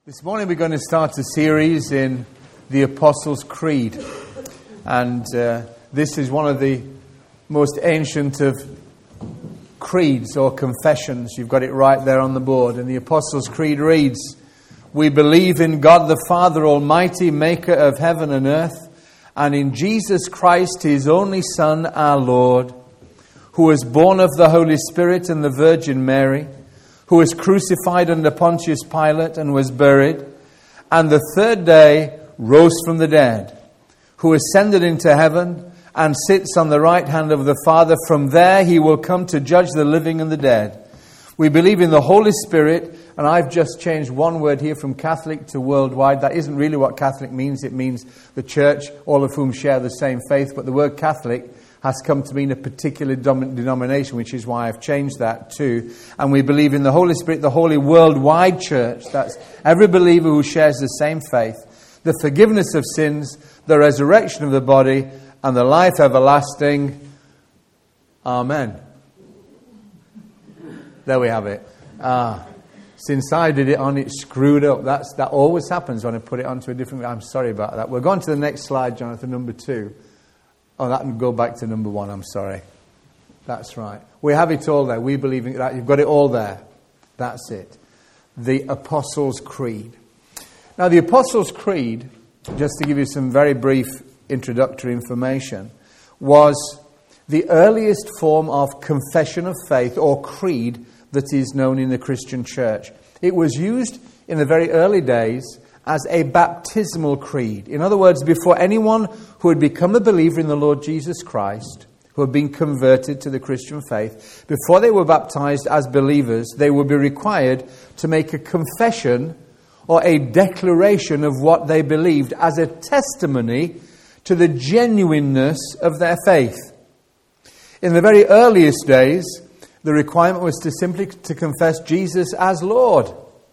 This morning we're going to start a series in the Apostles' Creed. And this is one of the most ancient of creeds or confessions. You've got it right there on the board. And the Apostles' Creed reads, "We believe in God the Father Almighty, maker of heaven and earth, and in Jesus Christ, his only Son, our Lord, who was born of the Holy Spirit and the Virgin Mary, who was crucified under Pontius Pilate and was buried, and the third day rose from the dead, who ascended into heaven and sits on the right hand of the Father. From there he will come to judge the living and the dead. We believe in the Holy Spirit," and I've just changed one word here from Catholic to worldwide. That isn't really what Catholic means. It means the church, all of whom share the same faith, but the word Catholic has come to mean a particular denomination, which is why I've changed that too. And we believe in the Holy Spirit, the holy worldwide church. That's every believer who shares the same faith, the forgiveness of sins, the resurrection of the body, and the life everlasting. Amen. There we have it. Since I did it on, it screwed up. That always happens when I put it onto a different... I'm sorry about that. We're going to the next slide, Jonathan, number 2. Oh, that can go back to number 1, I'm sorry. That's right. We have it all there. We believe in that. You've got it all there. That's it. The Apostles' Creed. Now, the Apostles' Creed, just to give you some very brief introductory information, was the earliest form of confession of faith or creed that is known in the Christian church. It was used in the very early days as a baptismal creed. In other words, before anyone who had become a believer in the Lord Jesus Christ, who had been converted to the Christian faith, before they were baptized as believers, they would be required to make a confession or a declaration of what they believed as a testimony to the genuineness of their faith. In the very earliest days, the requirement was to simply to confess Jesus as Lord.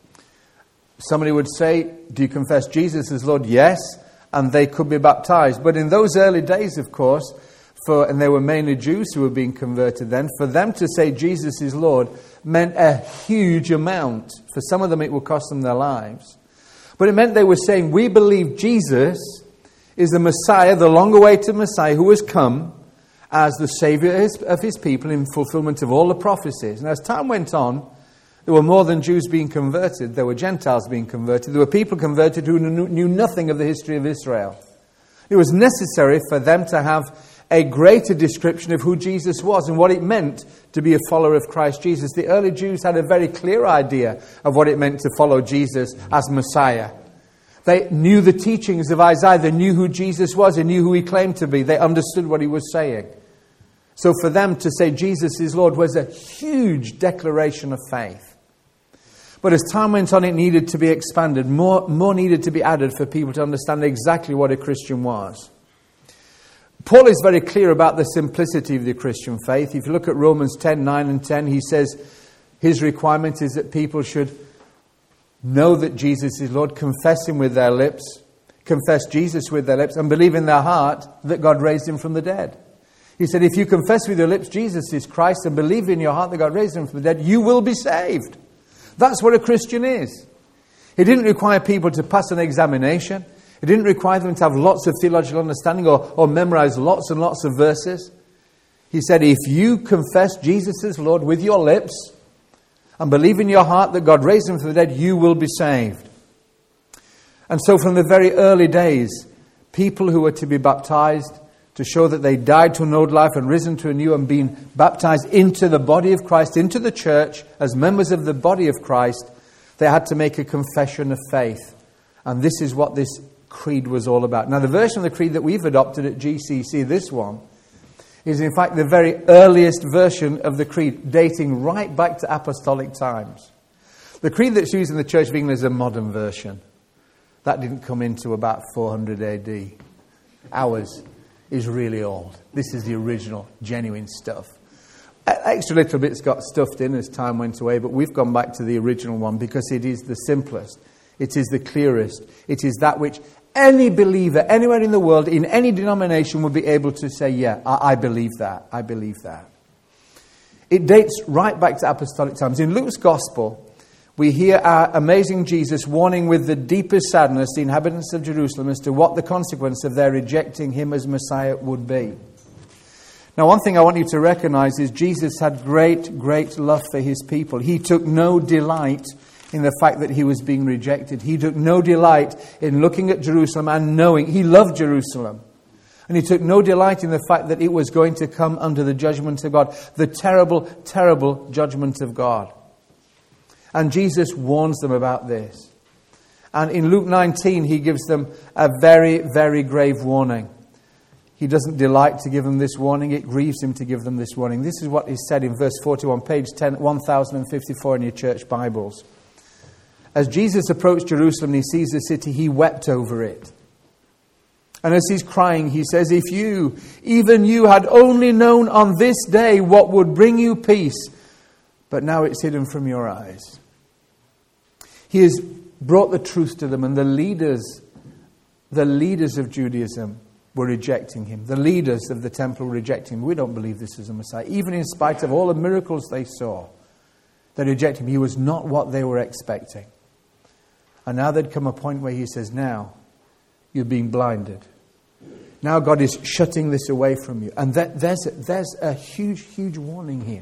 Somebody would say, "Do you confess Jesus as Lord?" "Yes," and they could be baptized. But in those early days, of course, and they were mainly Jews who were being converted then, for them to say Jesus is Lord meant a huge amount. For some of them, it would cost them their lives. But it meant they were saying, "We believe Jesus is the Messiah, the long-awaited Messiah who has come as the Savior of his people in fulfillment of all the prophecies." And as time went on, there were more than Jews being converted. There were Gentiles being converted. There were people converted who knew nothing of the history of Israel. It was necessary for them to have a greater description of who Jesus was and what it meant to be a follower of Christ Jesus. The early Jews had a very clear idea of what it meant to follow Jesus as Messiah. They knew the teachings of Isaiah. They knew who Jesus was. They knew who he claimed to be. They understood what he was saying. So for them to say Jesus is Lord was a huge declaration of faith. But as time went on, it needed to be expanded. More needed to be added for people to understand exactly what a Christian was. Paul is very clear about the simplicity of the Christian faith. If you look at Romans 10:9 and 10, he says his requirement is that people should know that Jesus is Lord, confess him with their lips, confess Jesus with their lips, and believe in their heart that God raised him from the dead. He said, if you confess with your lips Jesus is Christ and believe in your heart that God raised him from the dead, you will be saved. That's what a Christian is. He didn't require people to pass an examination. He didn't require them to have lots of theological understanding or memorize lots and lots of verses. He said, if you confess Jesus as Lord with your lips and believe in your heart that God raised him from the dead, you will be saved. And so from the very early days, people who were to be baptized to show that they died to an old life and risen to a new and been baptized into the body of Christ, into the church, as members of the body of Christ, they had to make a confession of faith. And this is what this creed was all about. Now, the version of the creed that we've adopted at GCC, this one, is in fact the very earliest version of the creed, dating right back to apostolic times. The creed that's used in the Church of England is a modern version. That didn't come into about 400 AD. Ours is really old. This is the original, genuine stuff. Extra little bits got stuffed in as time went away, but we've gone back to the original one because it is the simplest. It is the clearest. It is that which any believer anywhere in the world, in any denomination, would be able to say, yeah, I believe that. I believe that. It dates right back to apostolic times. In Luke's Gospel, we hear our amazing Jesus warning with the deepest sadness the inhabitants of Jerusalem as to what the consequence of their rejecting him as Messiah would be. Now, one thing I want you to recognize is Jesus had great, great love for his people. He took no delight in the fact that he was being rejected. He took no delight in looking at Jerusalem and knowing he loved Jerusalem. And he took no delight in the fact that it was going to come under the judgment of God, the terrible, terrible judgment of God. And Jesus warns them about this. And in Luke 19, he gives them a very, very grave warning. He doesn't delight to give them this warning. It grieves him to give them this warning. This is what is said in verse 41, page 1054 in your church Bibles. As Jesus approached Jerusalem and he sees the city, he wept over it. And as he's crying, he says, if you, even you, had only known on this day what would bring you peace, but now it's hidden from your eyes. He has brought the truth to them, and the leaders of Judaism were rejecting him. The leaders of the temple were rejecting him. We don't believe this is a Messiah. Even in spite of all the miracles they saw, they rejected him. He was not what they were expecting. And now there'd come a point where he says, now you're being blinded. Now God is shutting this away from you. And there's a huge, huge warning here.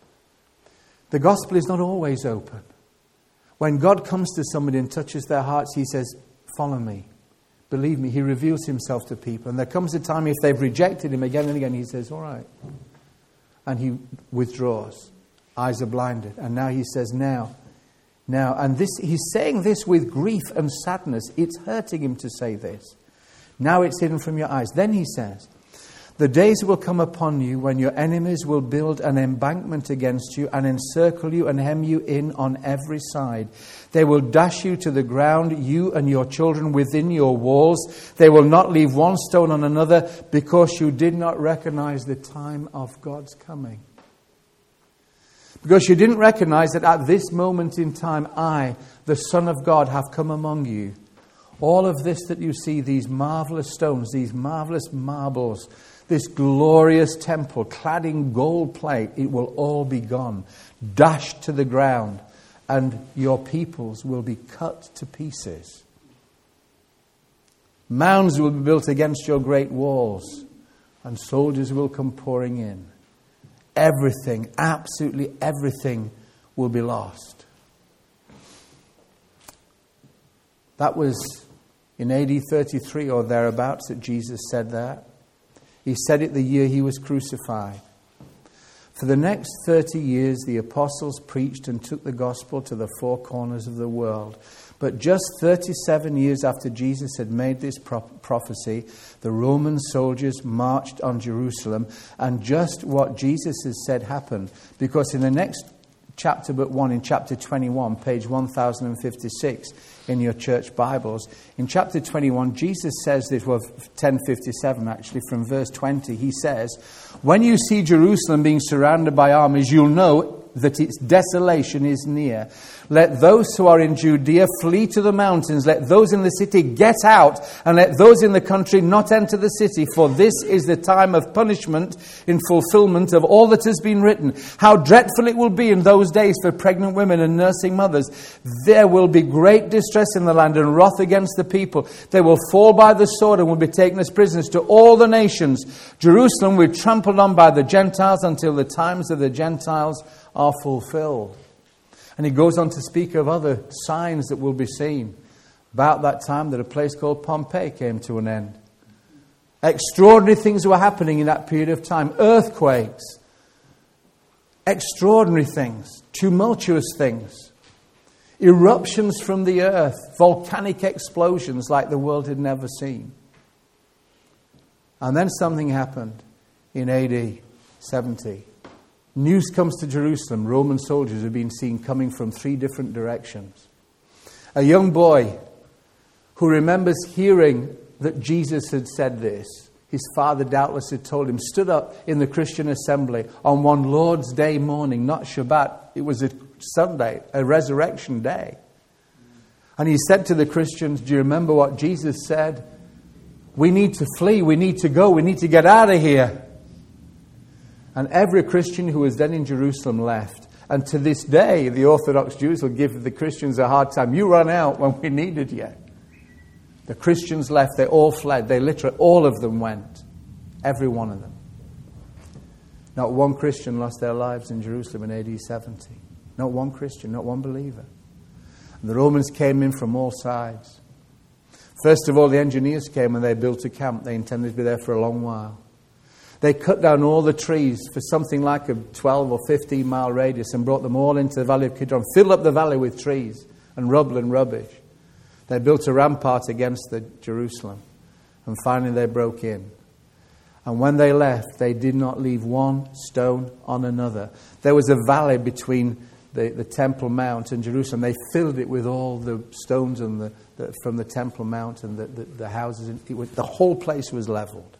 The gospel is not always open. When God comes to somebody and touches their hearts, he says, follow me. Believe me, he reveals himself to people. And there comes a time if they've rejected him again and again, he says, all right. And he withdraws. Eyes are blinded. And now he says, now. And this, he's saying this with grief and sadness. It's hurting him to say this. Now it's hidden from your eyes. Then he says, the days will come upon you when your enemies will build an embankment against you and encircle you and hem you in on every side. They will dash you to the ground, you and your children within your walls. They will not leave one stone on another because you did not recognize the time of God's coming. Because you didn't recognize that at this moment in time, I, the Son of God, have come among you. All of this that you see, these marvelous stones, these marvelous marbles, this glorious temple clad in gold plate, it will all be gone, dashed to the ground, and your peoples will be cut to pieces. Mounds will be built against your great walls, and soldiers will come pouring in. Everything, absolutely everything will be lost. That was in AD 33 or thereabouts that Jesus said that. He said it the year he was crucified. For the next 30 years, the apostles preached and took the gospel to the four corners of the world. But just 37 years after Jesus had made this prophecy, the Roman soldiers marched on Jerusalem. And just what Jesus has said happened. Because in the next chapter but one, in chapter 21, page 1056 in your church Bibles, in chapter 21, Jesus says this, well, 1057 actually, from verse 20, he says, when you see Jerusalem being surrounded by armies, you'll know that its desolation is near. Let those who are in Judea flee to the mountains. Let those in the city get out, and let those in the country not enter the city. For this is the time of punishment in fulfillment of all that has been written. How dreadful it will be in those days for pregnant women and nursing mothers. There will be great distress in the land and wrath against the people. They will fall by the sword and will be taken as prisoners to all the nations. Jerusalem will be trampled on by the Gentiles until the times of the Gentiles are fulfilled. And he goes on to speak of other signs that will be seen. About that time that a place called Pompeii came to an end. Extraordinary things were happening in that period of time. Earthquakes. Extraordinary things. Tumultuous things. Eruptions from the earth. Volcanic explosions like the world had never seen. And then something happened in AD 70. News comes to Jerusalem. Roman soldiers have been seen coming from 3 different directions. A young boy who remembers hearing that Jesus had said this, his father doubtless had told him, stood up in the Christian assembly on one Lord's Day morning, not Shabbat. It was a Sunday, a resurrection day. And he said to the Christians, do you remember what Jesus said? We need to flee, we need to go, we need to get out of here. And every Christian who was then in Jerusalem left. And to this day, the Orthodox Jews will give the Christians a hard time. You ran out when we needed you. The Christians left. They all fled. They literally, all of them went. Every one of them. Not one Christian lost their lives in Jerusalem in AD 70. Not one Christian, not one believer. And the Romans came in from all sides. First of all, the engineers came and they built a camp. They intended to be there for a long while. They cut down all the trees for something like a 12 or 15 mile radius and brought them all into the valley of Kidron, filled up the valley with trees and rubble and rubbish. They built a rampart against Jerusalem, and finally they broke in. And when they left, they did not leave one stone on another. There was a valley between the Temple Mount and Jerusalem. They filled it with all the stones and from the Temple Mount and the houses. The whole place was leveled.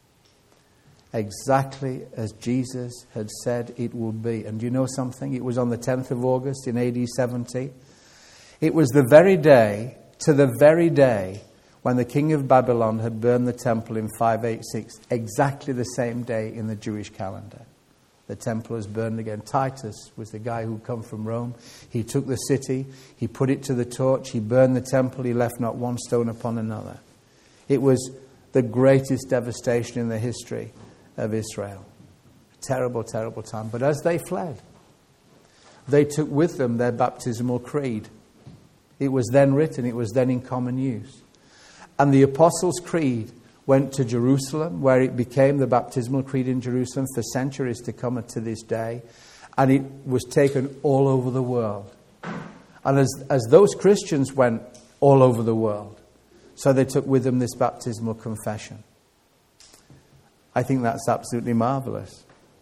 Exactly as Jesus had said it would be. And do you know something? It was on the 10th of August in AD 70. It was the very day when the king of Babylon had burned the temple in 586. Exactly the same day in the Jewish calendar. The temple was burned again. Titus was the guy who'd come from Rome. He took the city, he put it to the torch, he burned the temple, he left not one stone upon another. It was the greatest devastation in the history of Israel. Terrible, terrible time. But as they fled, they took with them their baptismal creed. It was then written, it was then in common use. And the Apostles' Creed went to Jerusalem, where it became the baptismal creed in Jerusalem for centuries to come and to this day. And it was taken all over the world. And as those Christians went all over the world, so they took with them this baptismal confession. I think that's absolutely marvelous.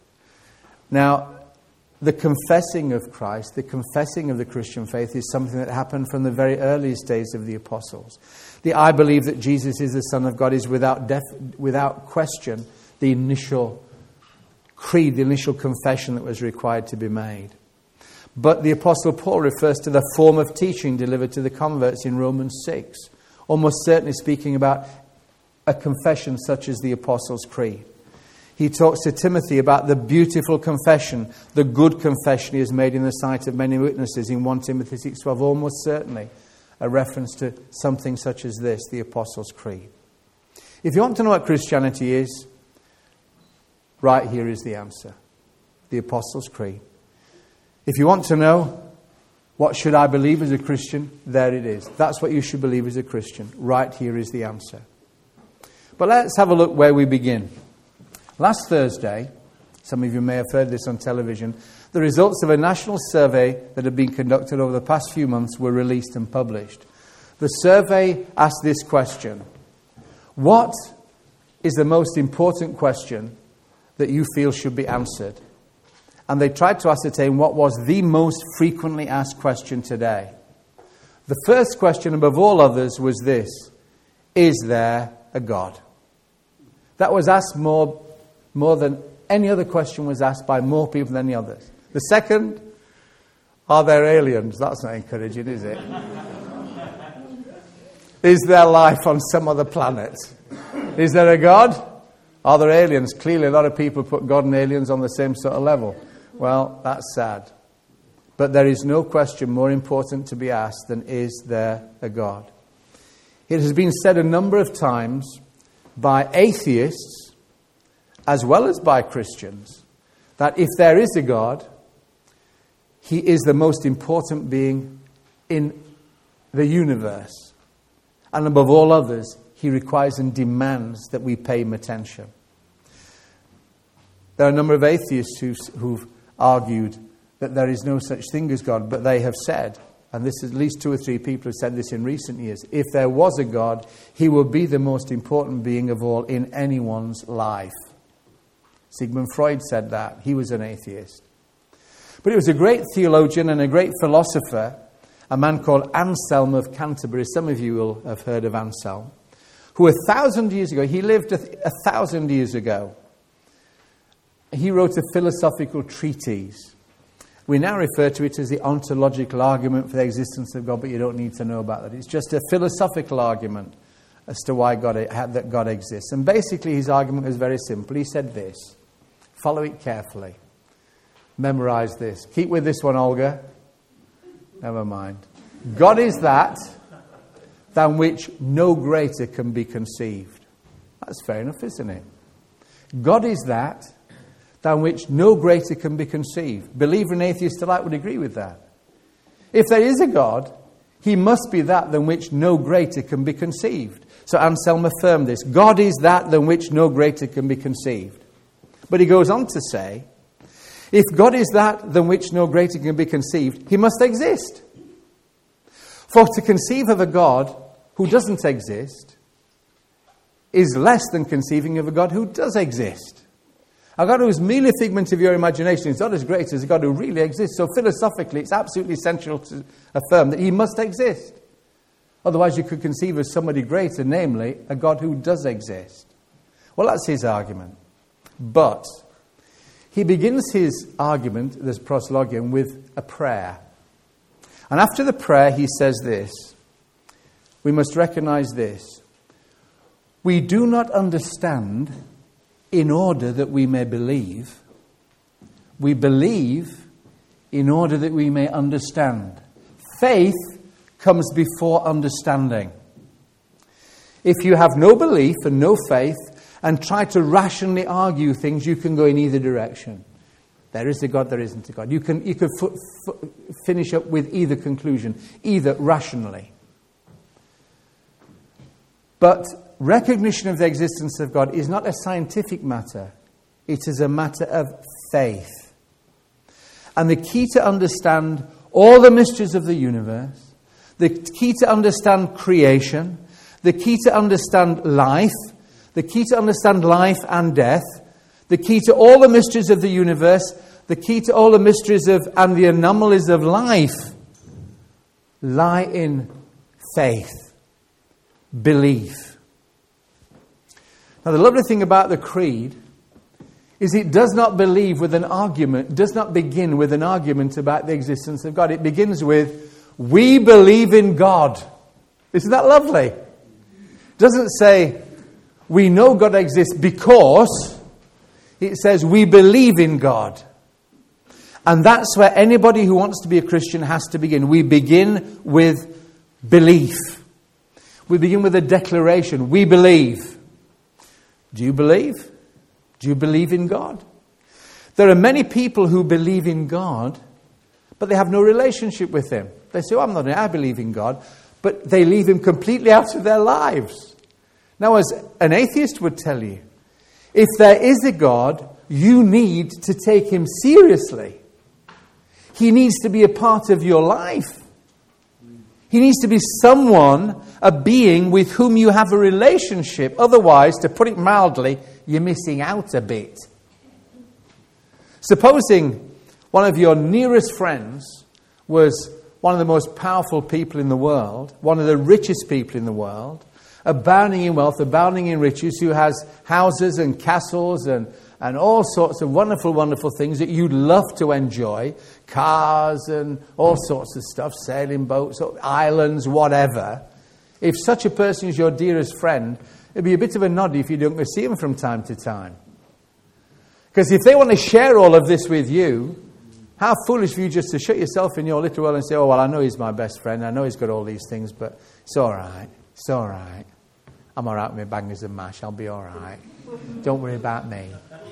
Now, the confessing of Christ, the confessing of the Christian faith is something that happened from the very earliest days of the apostles. The I believe that Jesus is the Son of God is without question the initial creed, the initial confession that was required to be made. But the Apostle Paul refers to the form of teaching delivered to the converts in Romans 6, almost certainly speaking about a confession such as the Apostles' Creed. He talks to Timothy about the beautiful confession, the good confession he has made in the sight of many witnesses in 1 Timothy 6:12, almost certainly a reference to something such as this, the Apostles' Creed. If you want to know what Christianity is, right here is the answer, the Apostles' Creed. If you want to know what should I believe as a Christian, there it is. That's what you should believe as a Christian. Right here is the answer. But let's have a look where we begin. Last Thursday, some of you may have heard this on television, the results of a national survey that had been conducted over the past few months were released and published. The survey asked this question: what is the most important question that you feel should be answered? And they tried to ascertain what was the most frequently asked question today. The first question above all others was this: is there a God? That was asked more than any other question was asked by more people than the others. The second, are there aliens? That's not encouraging, is it? Is there life on some other planet? Is there a God? Are there aliens? Clearly a lot of people put God and aliens on the same sort of level. Well, that's sad. But there is no question more important to be asked than is there a God? It has been said a number of times by atheists as well as by Christians that if there is a God, he is the most important being in the universe. And above all others, he requires and demands that we pay him attention. There are a number of atheists who've argued that there is no such thing as God, but they have said, and this is at least 2 or 3 people have said this in recent years, if there was a God, he would be the most important being of all in anyone's life. Sigmund Freud said that. He was an atheist. But it was a great theologian and a great philosopher, a man called Anselm of Canterbury. Some of you will have heard of Anselm, who 1,000 years ago, he lived 1,000 years ago. He wrote a philosophical treatise. We now refer to it as the ontological argument for the existence of God, but you don't need to know about that. It's just a philosophical argument as to why that God exists. And basically his argument was very simple. He said this, follow it carefully. Memorize this. Keep with this one, Olga. Never mind. God is that than which no greater can be conceived. That's fair enough, isn't it? God is that than which no greater can be conceived. Believer and atheist alike would agree with that. If there is a God, he must be that than which no greater can be conceived. So Anselm affirmed this. God is that than which no greater can be conceived. But he goes on to say, if God is that than which no greater can be conceived, he must exist. For to conceive of a God who doesn't exist is less than conceiving of a God who does exist. A God who is merely a figment of your imagination is not as great as a God who really exists. So philosophically, it's absolutely essential to affirm that he must exist. Otherwise, you could conceive of somebody greater, namely a God who does exist. Well, that's his argument. But he begins his argument, this proslogium, with a prayer. And after the prayer, he says this. We must recognize this. We do not understand in order that we may believe. We believe in order that we may understand. Faith comes before understanding. If you have no belief and no faith and try to rationally argue things, you can go in either direction. There is a God, there isn't a God. You could finish up with either conclusion, either rationally. But recognition of the existence of God is not a scientific matter. It is a matter of faith. And the key to understand all the mysteries of the universe, the key to understand creation, the key to understand life, the key to understand life and death, the key to all the mysteries of the universe, the key to all the mysteries of and the anomalies of life lie in faith, belief. Now, the lovely thing about the creed is it does not believe with an argument, does not begin with an argument about the existence of God. It begins with, we believe in God. Isn't that lovely? It doesn't say, we know God exists because. It says, we believe in God. And that's where anybody who wants to be a Christian has to begin. We begin with belief. We begin with a declaration. We believe. Do you believe? Do you believe in God? There are many people who believe in God, but they have no relationship with Him. They say, I believe in God, but they leave Him completely out of their lives. Now, as an atheist would tell you, if there is a God, you need to take Him seriously. He needs to be a part of your life. He needs to be someone, a being with whom you have a relationship. Otherwise, to put it mildly, you're missing out a bit. Supposing one of your nearest friends was one of the most powerful people in the world, one of the richest people in the world, abounding in wealth, abounding in riches, who has houses and castles and all sorts of wonderful, wonderful things that you'd love to enjoy, cars and all sorts of stuff, sailing boats, islands, whatever. If such a person is your dearest friend, it'd be a bit of a noddy if you don't go see him from time to time. Because if they want to share all of this with you, how foolish for you just to shut yourself in your little world and say, oh, well, I know he's my best friend, I know he's got all these things, but it's all right, it's all right. I'm all right with my bangers and mash, I'll be all right. Don't worry about me.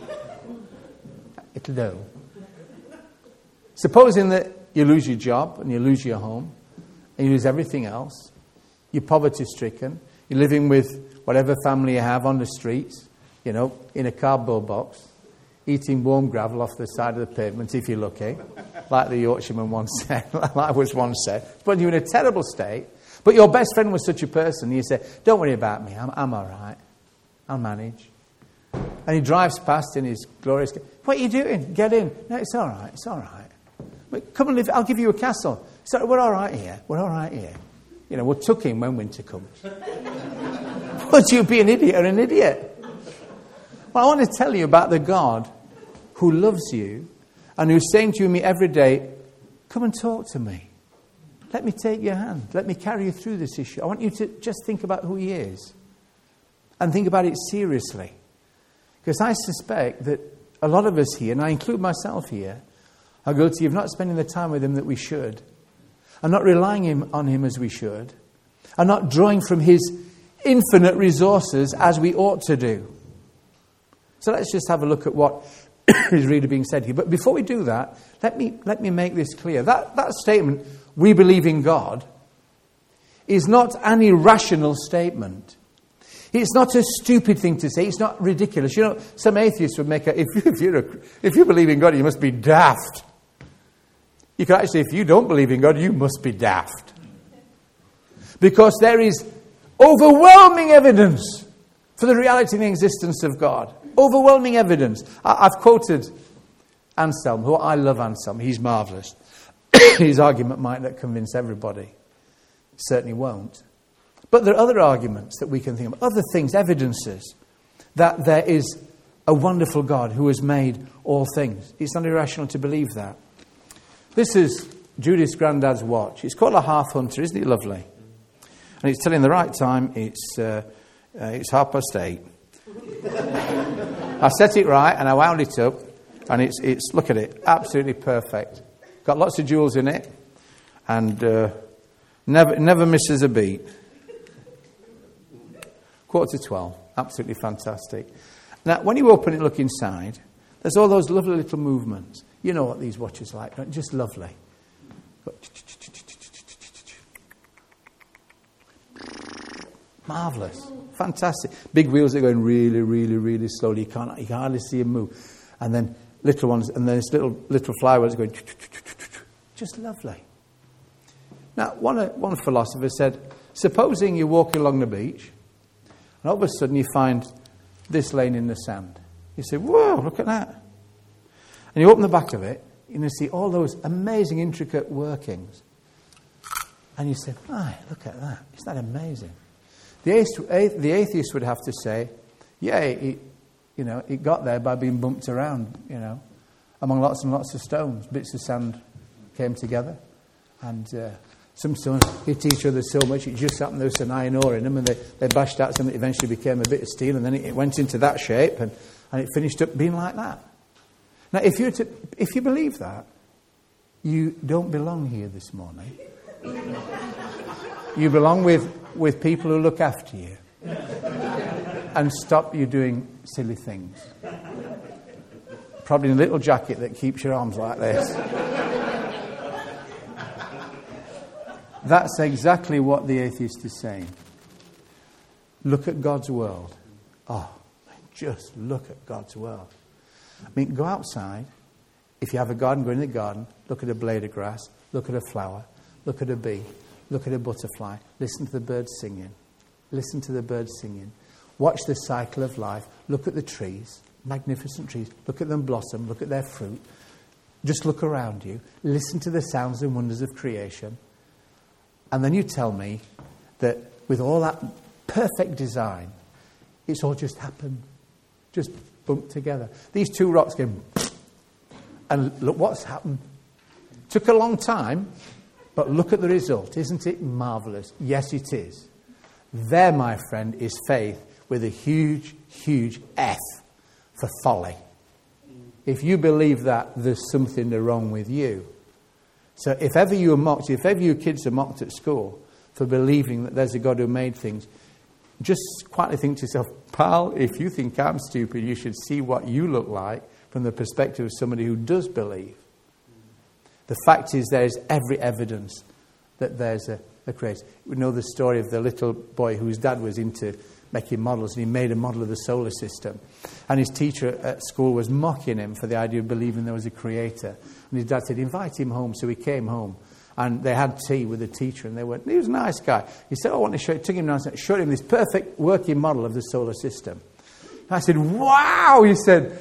It'll do. Supposing that you lose your job and you lose your home and you lose everything else, you're poverty-stricken, you're living with whatever family you have on the streets, in a cardboard box, eating warm gravel off the side of the pavement, if you're lucky, like the Yorkshireman once said, like I was once said. But you're in a terrible state. But your best friend was such a person, you say, don't worry about me, I'm all right. I'll manage. And he drives past in his glorious car. What are you doing? Get in. No, it's all right, it's all right. But come and live, I'll give you a castle. So we're all right here, we're all right here. We'll tuck in when winter comes. Would you be an idiot or an idiot? Well, I want to tell you about the God who loves you and who's saying to me every day, come and talk to me. Let me take your hand. Let me carry you through this issue. I want you to just think about who He is and think about it seriously. Because I suspect that a lot of us here, and I include myself here, are guilty of not spending the time with him that we should, and not relying on him as we should, and not drawing from his infinite resources as we ought to do. So let's just have a look at what is really being said here. But before we do that, let me make this clear. That statement, we believe in God, is not an irrational statement. It's not a stupid thing to say. It's not ridiculous. You know, some atheists would make if you believe in God, you must be daft. You could actually, if you don't believe in God, you must be daft. Because there is overwhelming evidence for the reality and the existence of God. Overwhelming evidence. I've quoted Anselm, who I love Anselm. He's marvellous. His argument might not convince everybody. It certainly won't. But there are other arguments that we can think of, other things, evidences, that there is a wonderful God who has made all things. It's not irrational to believe that. This is Judith's granddad's watch. It's called a Half Hunter, isn't it lovely? And it's telling the right time. It's 8:30. I set it right and I wound it up, and it's look at it, absolutely perfect. Got lots of jewels in it, and never misses a beat. 11:45, absolutely fantastic. Now, when you open it, look inside. There's all those lovely little movements. You know what these watches are like, right? Just lovely. Marvellous. Fantastic. Big wheels are going really, really, really slowly. You can hardly see them move. And then little ones, and then this little flywheels going just lovely. Now, one philosopher said, supposing you're walking along the beach, and all of a sudden you find this laying in the sand. You say, whoa, look at that. And you open the back of it, and you see all those amazing, intricate workings. And you say, my, look at that. Isn't that amazing? The atheist would have to say, yeah, it got there by being bumped around, among lots and lots of stones. Bits of sand came together, and some stones hit each other so much it just happened there was some iron ore in them, and they bashed out something that eventually became a bit of steel, and then it went into that shape, and it finished up being like that. Now, if you believe that, you don't belong here this morning. You belong with people who look after you and stop you doing silly things. Probably a little jacket that keeps your arms like this. That's exactly what the atheist is saying. Look at God's world. Oh, just look at God's world. I mean, go outside. If you have a garden, go in the garden. Look at a blade of grass. Look at a flower. Look at a bee. Look at a butterfly. Listen to the birds singing. Listen to the birds singing. Watch the cycle of life. Look at the trees. Magnificent trees. Look at them blossom. Look at their fruit. Just look around you. Listen to the sounds and wonders of creation. And then you tell me that with all that perfect design, it's all just happened. Just bumped together. These two rocks came, and look what's happened. Took a long time, but look at the result. Isn't it marvellous? Yes, it is. There, my friend, is faith with a huge, huge F for folly. If you believe that, there's something wrong with you. So if ever you are mocked, if ever your kids are mocked at school for believing that there's a God who made things, just quietly think to yourself, pal, if you think I'm stupid, you should see what you look like from the perspective of somebody who does believe. The fact is there is every evidence that there's a creator. We know the story of the little boy whose dad was into making models, and he made a model of the solar system. And his teacher at school was mocking him for the idea of believing there was a creator. And his dad said, invite him home. So he came home, and they had tea with the teacher, and they went, he was a nice guy. He said, I want to show it. Took him down and showed him this perfect working model of the solar system. And I said, wow! He said,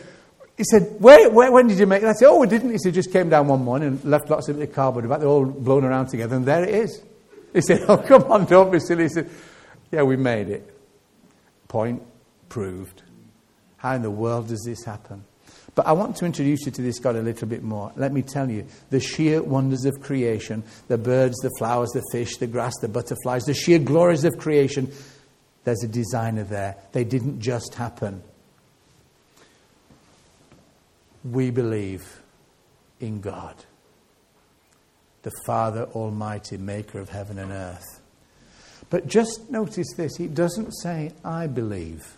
when did you make that? I said, oh, we didn't. He said, just came down one morning and left lots of the cardboard about. They're all blown around together, and there it is. He said, oh, come on, don't be silly. He said, yeah, we made it. Point proved. How in the world does this happen? But I want to introduce you to this God a little bit more. Let me tell you, the sheer wonders of creation, the birds, the flowers, the fish, the grass, the butterflies, the sheer glories of creation, there's a designer there. They didn't just happen. We believe in God, the Father Almighty, maker of heaven and earth. But just notice this, it doesn't say, I believe.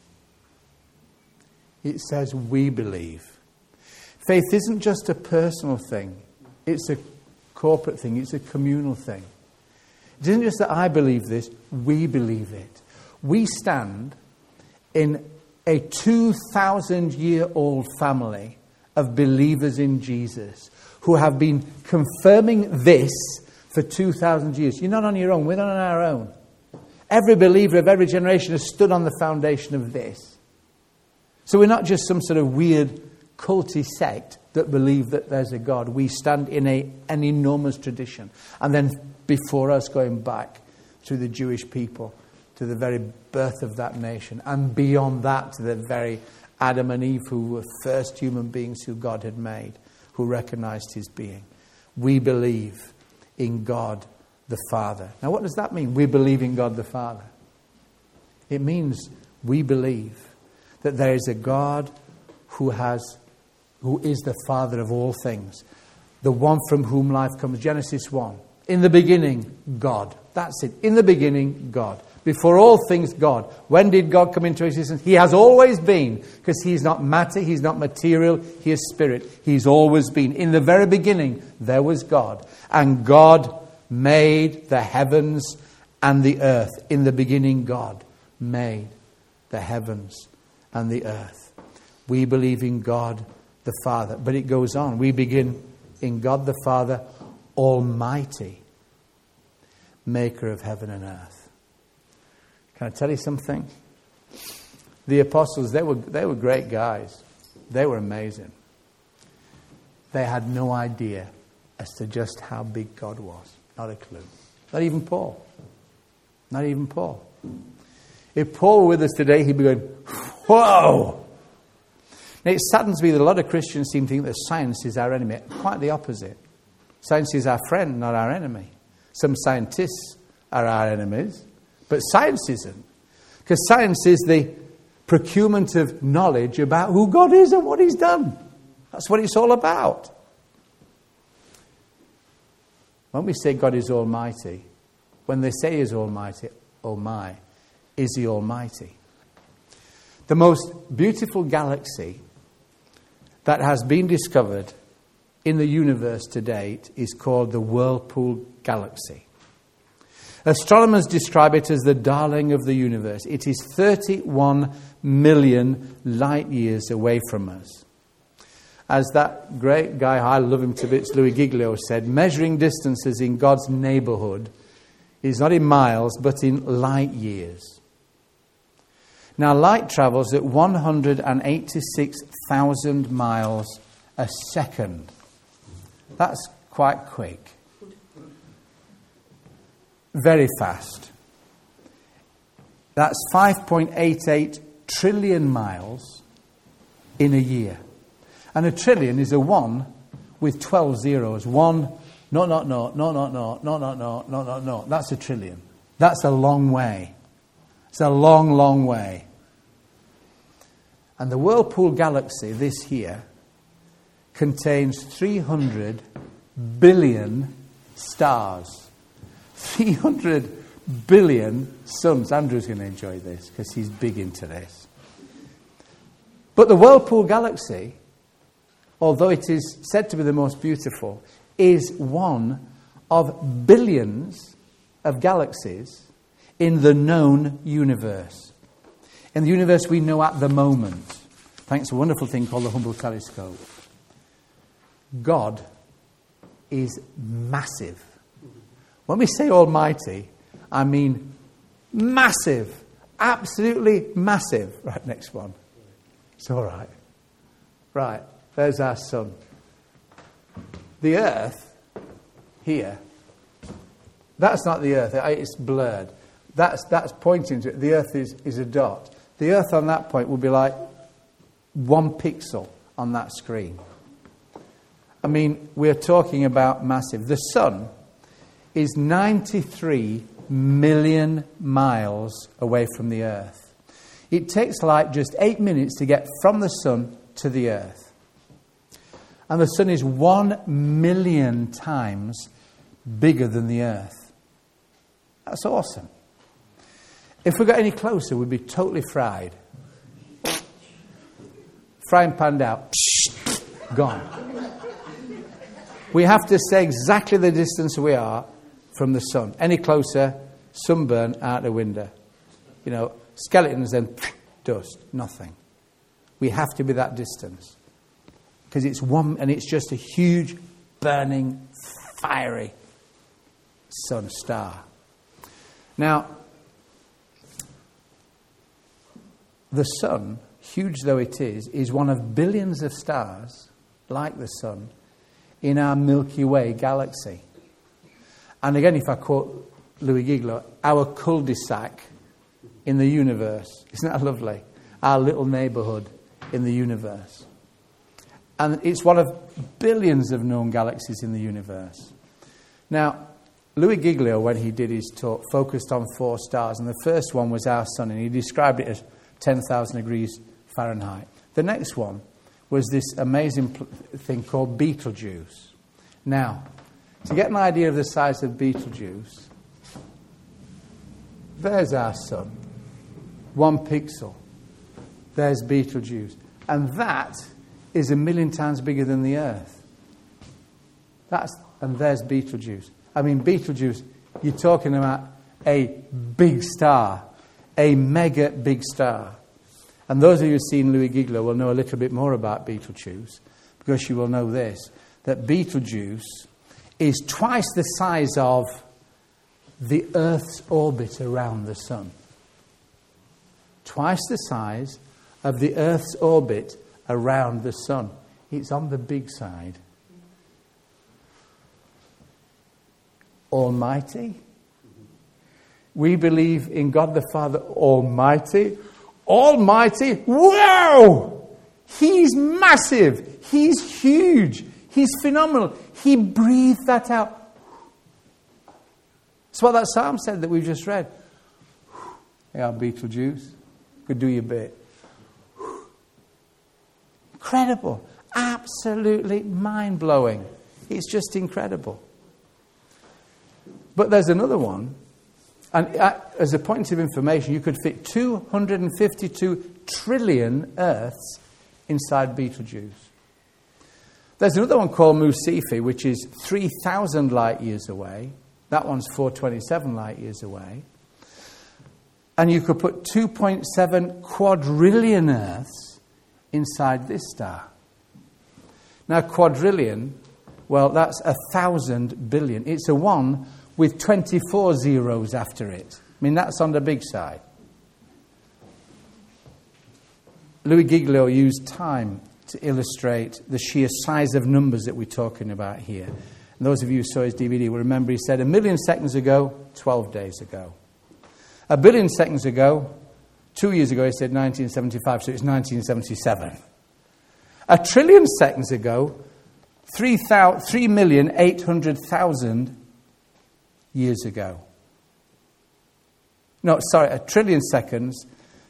It says, we believe. Faith isn't just a personal thing. It's a corporate thing. It's a communal thing. It isn't just that I believe this, we believe it. We stand in a 2,000-year-old family of believers in Jesus who have been confirming this for 2,000 years. You're not on your own. We're not on our own. Every believer of every generation has stood on the foundation of this. So we're not just some sort of weird culty sect that believe that there's a God. We stand in an enormous tradition. And then before us, going back through the Jewish people to the very birth of that nation, and beyond that to the very Adam and Eve, who were first human beings who God had made, who recognized his being. We believe in God the Father. Now what does that mean? We believe in God the Father. It means we believe that there is a God who is the Father of all things, the one from whom life comes. Genesis 1. In the beginning, God. That's it. In the beginning, God. Before all things, God. When did God come into existence? He has always been, because he's not matter, he's not material, he is spirit. He's always been. In the very beginning, there was God. And God made the heavens and the earth. In the beginning, God made the heavens and the earth. We believe in God the Father. But it goes on. We begin in God the Father Almighty, maker of heaven and earth. Can I tell you something? The apostles, they were great guys. They were amazing. They had no idea as to just how big God was. Not a clue. Not even Paul. Not even Paul. If Paul were with us today, he'd be going, whoa! Now, it saddens me that a lot of Christians seem to think that science is our enemy. Quite the opposite. Science is our friend, not our enemy. Some scientists are our enemies, but science isn't. Because science is the procurement of knowledge about who God is and what he's done. That's what it's all about. When we say God is almighty, when they say he is almighty, oh my, is he almighty? The most beautiful galaxy that has been discovered in the universe to date is called the Whirlpool Galaxy. Astronomers describe it as the darling of the universe. It is 31 million light years away from us. As that great guy, I love him to bits, Louis Giglio said, measuring distances in God's neighborhood is not in miles, but in light years. Now, light travels at 186,000 miles a second. That's quite quick. Very fast. That's 5.88 trillion miles in a year. And a trillion is a 1 with 12 zeros. 1, no. That's a trillion. That's a long way. It's a long, long way. And the Whirlpool Galaxy, this here, contains 300 billion stars. 300 billion suns. Andrew's going to enjoy this because he's big into this. But the Whirlpool Galaxy, although it is said to be the most beautiful, is one of billions of galaxies in the known universe. In the universe we know at the moment, thanks to a wonderful thing called the Hubble telescope. God is massive. When we say almighty, I mean massive. Absolutely massive. Right, next one. It's all right. Right, there's our sun. The earth, here, that's not the earth. It's blurred. That's pointing to it. The earth is a dot. The earth on that point will be like 1 pixel on that screen. I mean, we're talking about massive. The sun is 93 million miles away from the earth. It takes light just 8 minutes to get from the sun to the earth. And the sun is 1,000,000 times bigger than the earth. That's awesome. If we got any closer, we'd be totally fried. Frying pan out. Gone. We have to stay exactly the distance we are from the sun. Any closer, sunburn out the window. You know, skeletons, then dust. Nothing. We have to be that distance. Because it's one, and it's just a huge, burning, fiery sun star. Now, the sun, huge though it is one of billions of stars, like the sun, in our Milky Way galaxy. And again, if I quote Louis Giglio, our cul-de-sac in the universe. Isn't that lovely? Our little neighbourhood in the universe. And it's one of billions of known galaxies in the universe. Now, Louis Giglio, when he did his talk, focused on 4 stars. And the first one was our sun, and he described it as 10,000 degrees Fahrenheit. The next one was this amazing thing called Betelgeuse. Now, to get an idea of the size of Betelgeuse, there's our sun. 1 pixel. There's Betelgeuse. And that is 1,000,000 times bigger than the Earth. And there's Betelgeuse. I mean, Betelgeuse, you're talking about a big star, a mega big star. And those of you who've seen Louis Giglio will know a little bit more about Betelgeuse, because you will know this, that Betelgeuse is twice the size of the Earth's orbit around the sun. Twice the size of the Earth's orbit around the sun. It's on the big side. Almighty. We believe in God the Father Almighty. Almighty. Wow! He's massive. He's huge. He's phenomenal. He breathed that out. That's what that psalm said that we've just read. Yeah, Betelgeuse. Could do your bit. Incredible. Absolutely mind-blowing. It's just incredible. But there's another one. And as a point of information, you could fit 252 trillion Earths inside Betelgeuse. There's another one called Musifi, which is 3,000 light years away. That one's 427 light years away. And you could put 2.7 quadrillion Earths inside this star. Now, quadrillion, well, that's 1,000 billion. It's a 1 with 24 zeros after it. I mean, that's on the big side. Louis Giglio used time to illustrate the sheer size of numbers that we're talking about here. And those of you who saw his DVD will remember he said 1,000,000 seconds ago, 12 days ago. 1 billion seconds ago, 2 years ago, he said 1975, so it's 1977. 1 trillion seconds ago, 3,800,000 years ago. No, sorry, 1 trillion seconds,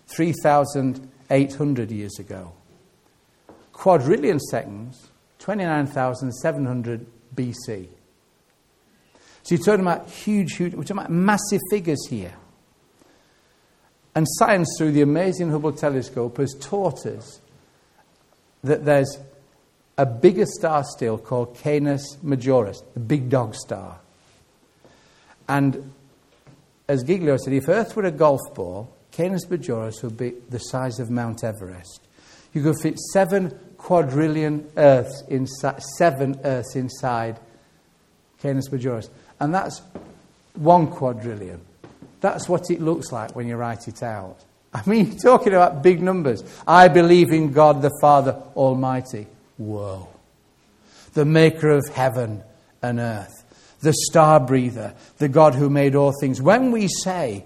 3,800 years ago. Quadrillion seconds, 29,700 BC. So you're talking about huge, we're talking about massive figures here. And science, through the amazing Hubble telescope, has taught us that there's a bigger star still called Canis Majoris, the big dog star. And as Giglio said, if Earth were a golf ball, Canis Majoris would be the size of Mount Everest. You could fit 7 quadrillion Earths inside, 7 Earths inside Canis Majoris. And that's 1 quadrillion. That's what it looks like when you write it out. I mean, you're talking about big numbers. I believe in God the Father Almighty. Whoa. The maker of heaven and earth. The star breather. The God who made all things. When we say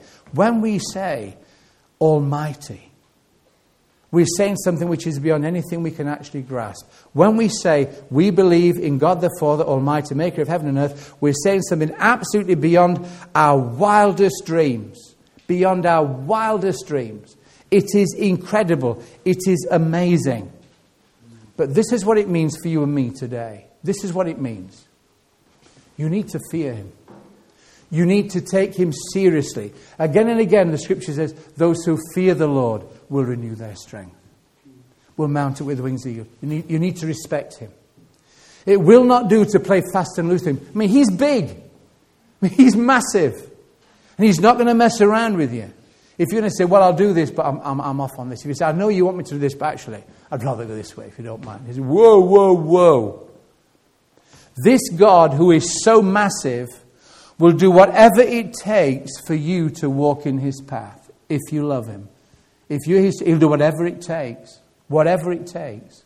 Almighty, we're saying something which is beyond anything we can actually grasp. When we say we believe in God the Father Almighty, maker of heaven and earth, we're saying something absolutely beyond our wildest dreams. Beyond our wildest dreams. It is incredible. It is amazing. But this is what it means for you and me today. This is what it means. You need to fear him. You need to take him seriously. Again and again, the scripture says, those who fear the Lord will renew their strength. Will mount it with wings of eagles. You need to respect him. It will not do to play fast and loose with him. I mean, he's big. I mean, he's massive. And he's not going to mess around with you. If you're going to say, well, I'll do this, but I'm off on this. If you say, I know you want me to do this, but actually, I'd rather go this way, if you don't mind. He says, whoa, whoa, whoa. This God, who is so massive, will do whatever it takes for you to walk in his path, if you love him. If you're his, he'll do whatever it takes. Whatever it takes.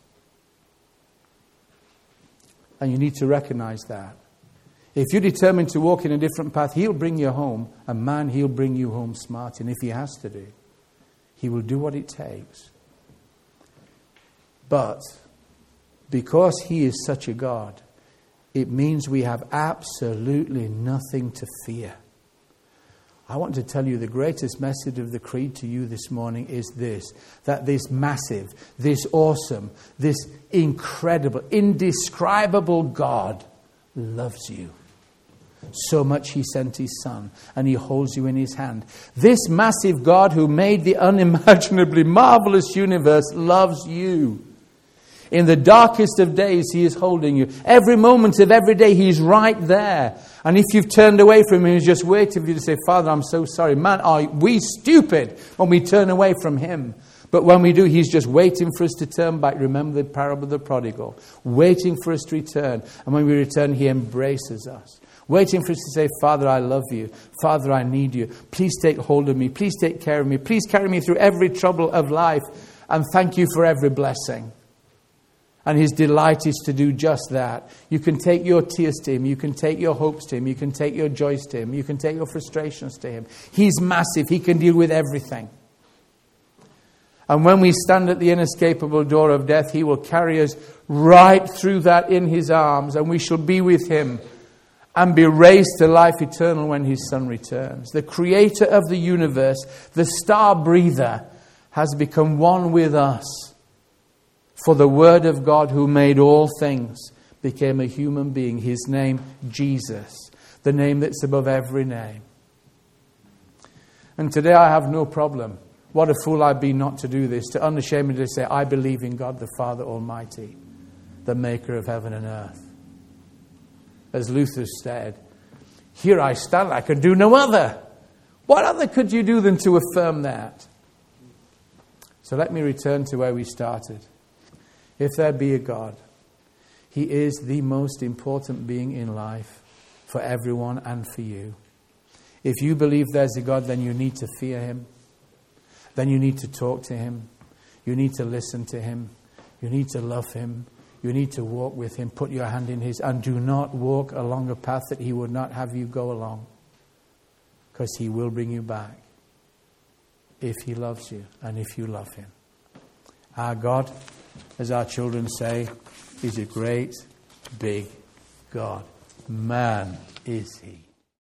And you need to recognize that. If you're determined to walk in a different path, he'll bring you home. And man, he'll bring you home smart. And if he has to do, he will do what it takes. But because he is such a God, it means we have absolutely nothing to fear. I want to tell you the greatest message of the creed to you this morning is this. That this massive, this awesome, this incredible, indescribable God loves you. So much he sent his son, and he holds you in his hand. This massive God who made the unimaginably marvelous universe loves you. In the darkest of days, he is holding you. Every moment of every day, he's right there. And if you've turned away from him, he's just waiting for you to say, Father, I'm so sorry. Man, are we stupid when we turn away from him? But when we do, he's just waiting for us to turn back. Remember the parable of the prodigal. Waiting for us to return. And when we return, he embraces us. Waiting for us to say, Father, I love you. Father, I need you. Please take hold of me. Please take care of me. Please carry me through every trouble of life. And thank you for every blessing. And his delight is to do just that. You can take your tears to him. You can take your hopes to him. You can take your joys to him. You can take your frustrations to him. He's massive. He can deal with everything. And when we stand at the inescapable door of death, he will carry us right through that in his arms. And we shall be with him and be raised to life eternal when his son returns. The creator of the universe, the star breather, has become one with us. For the Word of God who made all things became a human being. His name, Jesus. The name that's above every name. And today I have no problem. What a fool I'd be not to do this. To unashamedly say, I believe in God the Father Almighty. The maker of heaven and earth. As Luther said, here I stand, I could do no other. What other could you do than to affirm that? So let me return to where we started. If there be a God, he is the most important being in life for everyone and for you. If you believe there's a God, then you need to fear him. Then you need to talk to him. You need to listen to him. You need to love him. You need to walk with him. Put your hand in his, and do not walk along a path that he would not have you go along. Because he will bring you back if he loves you and if you love him. Our God, as our children say, is a great, big God. Man is he.